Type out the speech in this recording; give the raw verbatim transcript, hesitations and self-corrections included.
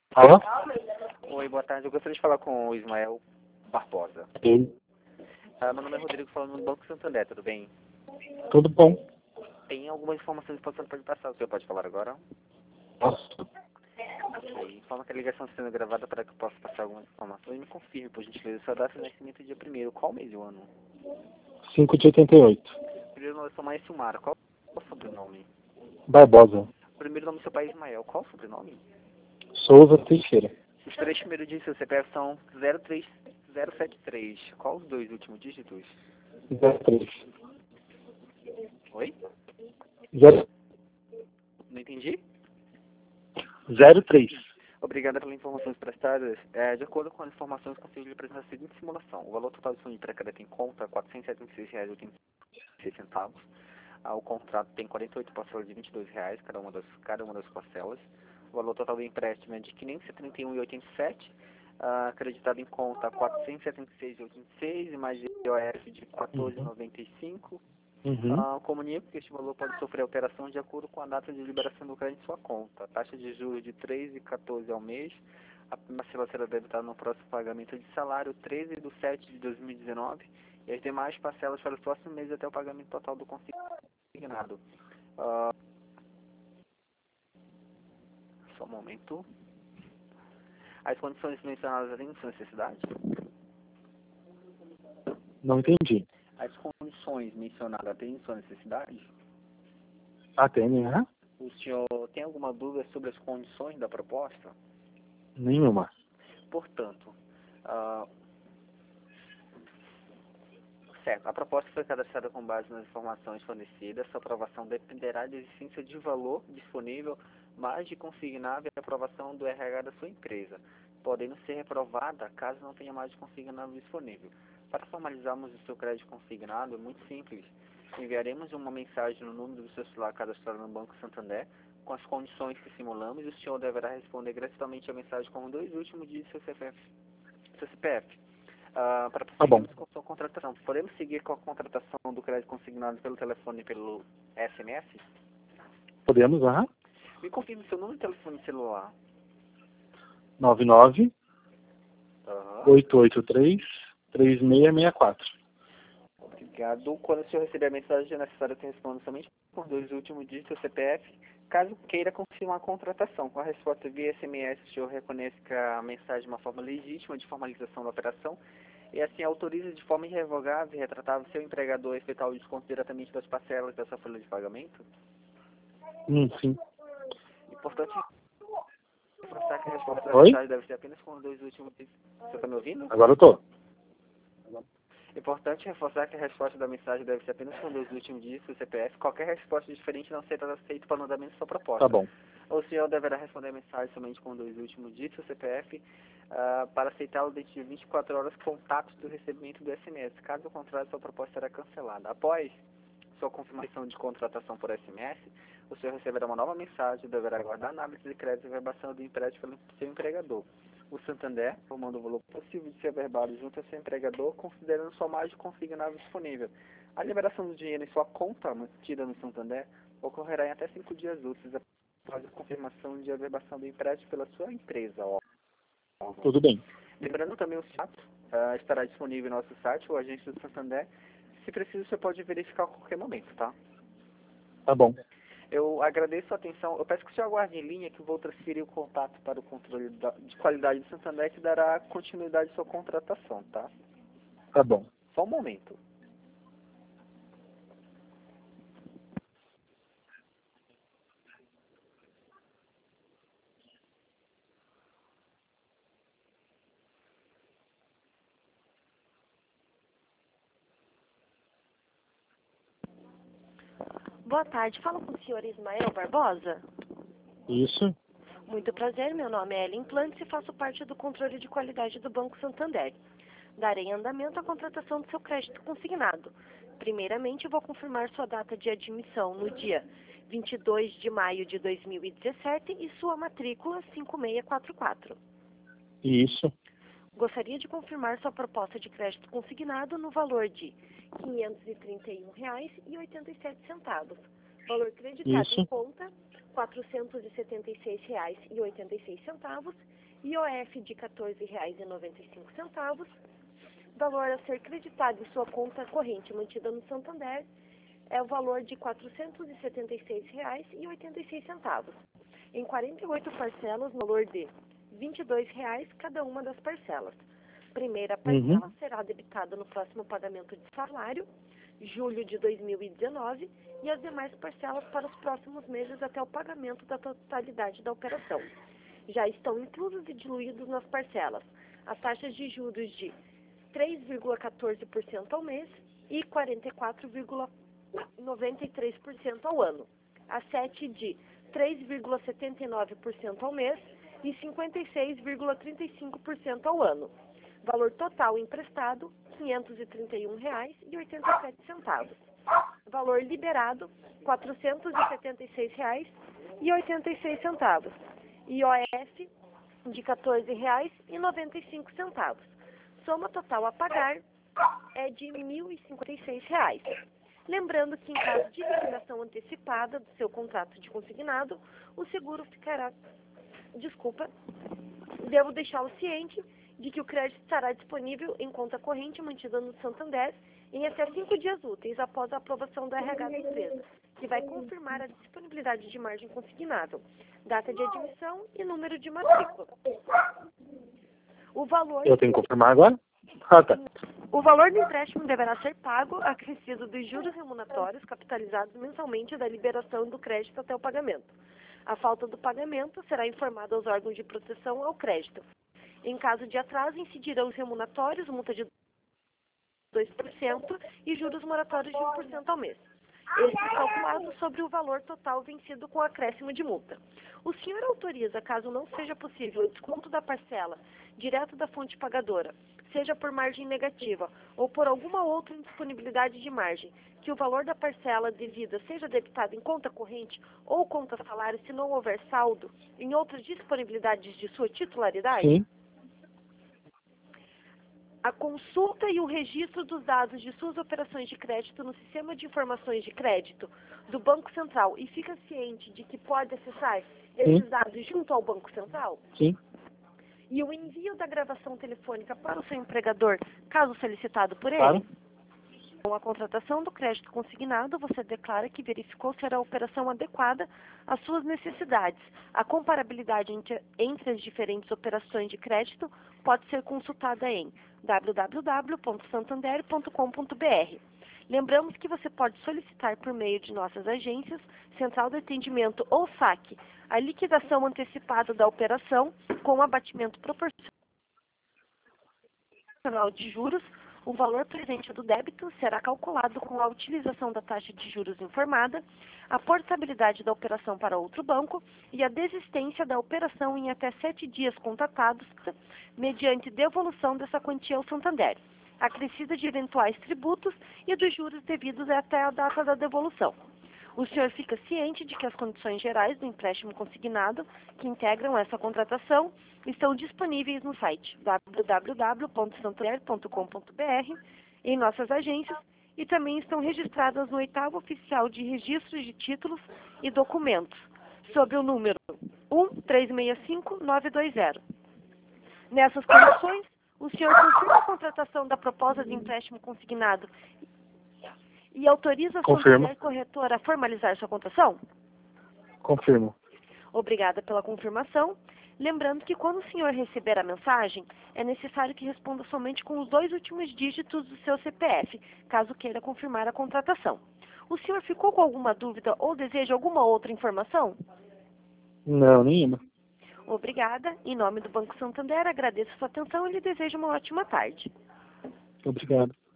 Alô? Oi, boa tarde. Eu gostaria de falar com o Ismael Barbosa. Sim. Ah, meu nome é Rodrigo, falando no Banco Santander, tudo bem? Tudo bom? Tem algumas informações que você pode passar, o senhor pode falar agora? Posso? Ok. Informa que a ligação está sendo gravada para que eu possa passar algumas informações. Me confirme, por gentileza, sua data de nascimento e dia primeiro. Qual mês do ano? cinco de oitenta e oito. Primeiro nome é sua mãe é Silmara. Qual é o sobrenome? Barbosa. Primeiro nome do seu pai é Ismael. Qual o sobrenome? Souza Teixeira. Os três primeiros dígitos do seu C P F são zero três zero sete três. Qual os dois últimos dígitos? zero três. Oi? Zero- Não entendi? zero três. Obrigada pelas informações prestadas. É, de acordo com as informações, consigo lhe apresentar a seguinte simulação. O valor total disponível para cada em conta é quatrocentos e setenta e seis reais e oitenta e seis centavos. Ah, o contrato tem quarenta e oito parcelas de vinte e dois reais, cada uma das, cada uma das parcelas. O valor total do empréstimo é de quinhentos e trinta e um reais e oitenta e sete centavos. Ah, acreditado em conta quatrocentos e setenta e seis reais e oitenta e seis centavos e mais I O F de quatorze reais e Uhum. noventa e cinco centavos. Uhum. Ah, comunico que este valor pode sofrer alteração de acordo com a data de liberação do crédito em sua conta. A taxa de juros de três vírgula quatorze ao mês. A parcela será debitada no próximo pagamento de salário treze de setembro de dois mil e dezenove e as demais parcelas para os próximos meses até o pagamento total do consignado. Ah, só um momento. As condições mencionadas atendem sua necessidade? Não entendi. As condições mencionadas atendem sua necessidade? Atende, né? O senhor tem alguma dúvida sobre as condições da proposta? Nenhuma. Portanto, ah, certo, a proposta foi cadastrada com base nas informações fornecidas. Sua aprovação dependerá da existência de valor disponível, mais de consignável e aprovação do R H da sua empresa, podendo ser reprovada caso não tenha mais de consignável disponível. Para formalizarmos o seu crédito consignado, é muito simples. Enviaremos uma mensagem no número do seu celular cadastrado no Banco Santander, com as condições que simulamos, e o senhor deverá responder gratuitamente a mensagem com os dois últimos dígitos do seu C P F. Seu C P F. Ah, para Tá bom. prosseguirmos com sua contratação, podemos seguir com a contratação do crédito consignado pelo telefone e pelo S M S? Podemos, aham. Me confirme seu número de telefone celular. nove nove Aham. oito oito três três seis seis quatro. Obrigado. Quando o senhor receber a mensagem, é necessário que responda somente com os dois últimos dígitos do C P F, caso queira confirmar a contratação. Com a resposta via S M S, o senhor reconhece que a mensagem é uma forma legítima de formalização da operação e assim autoriza de forma irrevogável e retratável seu empregador a efetuar o desconto diretamente das parcelas dessa folha de pagamento? Hum, sim. Importante reforçar que a resposta da Oi? mensagem deve ser apenas com os dois últimos dígitos. Você está me ouvindo? Agora eu tô. Importante reforçar que a resposta da mensagem deve ser apenas com os dois últimos dígitos do C P F. Qualquer resposta diferente não será aceita para o andamento de sua proposta. Tá bom. O senhor deverá responder a mensagem somente com os dois últimos dígitos do C P F ah, para aceitá-lo dentro de vinte e quatro horas contatos do recebimento do S M S. Caso contrário, sua proposta será cancelada. Após sua confirmação de contratação por S M S, o senhor receberá uma nova mensagem e deverá aguardar análise de crédito e verbação do empréstimo pelo seu empregador. O Santander, formando o valor possível de ser averbado junto ao seu empregador, considerando sua margem consignável disponível. A liberação do dinheiro em sua conta mantida no Santander ocorrerá em até cinco dias úteis após a confirmação de averbação do empréstimo pela sua empresa. Ó. Tudo bem. Lembrando também o fato, uh, estará disponível em nosso site, o Agência do Santander. Se preciso, você pode verificar a qualquer momento, tá? Tá bom. Eu agradeço a atenção. Eu peço que o senhor aguarde em linha que eu vou transferir o contato para o controle da, de qualidade do Santander que dará continuidade à sua contratação, tá? Tá bom. Só um momento. Boa tarde, fala com o senhor Ismael Barbosa. Isso. Muito prazer, meu nome é Ellen Plantes e faço parte do controle de qualidade do Banco Santander. Darei andamento à contratação do seu crédito consignado. Primeiramente, vou confirmar sua data de admissão no dia vinte e dois de maio de dois mil e dezessete e sua matrícula cinco seis quatro quatro. Isso. Gostaria de confirmar sua proposta de crédito consignado no valor de quinhentos e trinta e um reais e oitenta e sete centavos. Valor creditado Isso. em conta quatrocentos e setenta e seis reais e oitenta e seis centavos, I O F de quatorze reais e noventa e cinco centavos, valor a ser creditado em sua conta corrente mantida no Santander é o valor de quatrocentos e setenta e seis reais e oitenta e seis centavos, em quarenta e oito parcelas no valor de vinte e dois reais cada uma das parcelas. Primeira parcela Uhum. será debitada no próximo pagamento de salário, julho de dois mil e dezenove, e as demais parcelas para os próximos meses até o pagamento da totalidade da operação. Já estão inclusos e diluídos nas parcelas as taxas de juros de três vírgula quatorze por cento ao mês e quarenta e quatro vírgula noventa e três por cento ao ano, a sete de três vírgula setenta e nove por cento ao mês e cinquenta e seis vírgula trinta e cinco por cento ao ano. Valor total emprestado, quinhentos e trinta e um reais e oitenta e sete centavos. Valor liberado, quatrocentos e setenta e seis reais e oitenta e seis centavos. I O F de quatorze reais e noventa e cinco centavos. Soma total a pagar é de mil e cinquenta e seis reais. Lembrando que em caso de liquidação antecipada do seu contrato de consignado, o seguro ficará, desculpa, devo deixá-lo ciente de que o crédito estará disponível em conta corrente mantida no Santander em até cinco dias úteis após a aprovação do R H da empresa, que vai confirmar a disponibilidade de margem consignável, data de admissão e número de matrícula. O valor... Eu tenho que confirmar agora? Ah, tá. O valor do empréstimo deverá ser pago, acrescido dos juros remuneratórios capitalizados mensalmente da liberação do crédito até o pagamento. A falta do pagamento será informada aos órgãos de proteção ao crédito. Em caso de atraso, incidirão os remuneratórios, multa de dois por cento e juros moratórios de um por cento ao mês. Estes calculados sobre o valor total vencido com acréscimo de multa. O senhor autoriza, caso não seja possível, o desconto da parcela direto da fonte pagadora, seja por margem negativa ou por alguma outra indisponibilidade de margem, que o valor da parcela devida seja debitado em conta corrente ou conta salário se não houver saldo em outras disponibilidades de sua titularidade? Sim. A consulta e o registro dos dados de suas operações de crédito no Sistema de Informações de Crédito do Banco Central e fica ciente de que pode acessar esses Sim. dados junto ao Banco Central? Sim. E o envio da gravação telefônica para o seu empregador, caso solicitado por ele? Claro. Com a contratação do crédito consignado, você declara que verificou ser a operação adequada às suas necessidades. A comparabilidade entre, entre as diferentes operações de crédito pode ser consultada em w w w ponto santander ponto com ponto b r. Lembramos que você pode solicitar por meio de nossas agências, Central de Atendimento ou S A C, a liquidação antecipada da operação com abatimento proporcional de juros. O valor presente do débito será calculado com a utilização da taxa de juros informada, a portabilidade da operação para outro banco e a desistência da operação em até sete dias contatados, mediante devolução dessa quantia ao Santander, acrescida de eventuais tributos e dos juros devidos até a data da devolução. O senhor fica ciente de que as condições gerais do empréstimo consignado que integram essa contratação estão disponíveis no site w w w ponto santander ponto com ponto b r, em nossas agências, e também estão registradas no oitavo oficial de registros de títulos e documentos, sob o número um três seis cinco nove dois zero. Nessas condições, o senhor confirma a contratação da proposta de empréstimo consignado e autoriza a Santander Corretora a formalizar sua contação? Confirmo. Obrigada pela confirmação. Lembrando que quando o senhor receber a mensagem, é necessário que responda somente com os dois últimos dígitos do seu C P F, caso queira confirmar a contratação. O senhor ficou com alguma dúvida ou deseja alguma outra informação? Não, nenhuma. Obrigada. Em nome do Banco Santander, agradeço sua atenção e lhe desejo uma ótima tarde. Obrigado.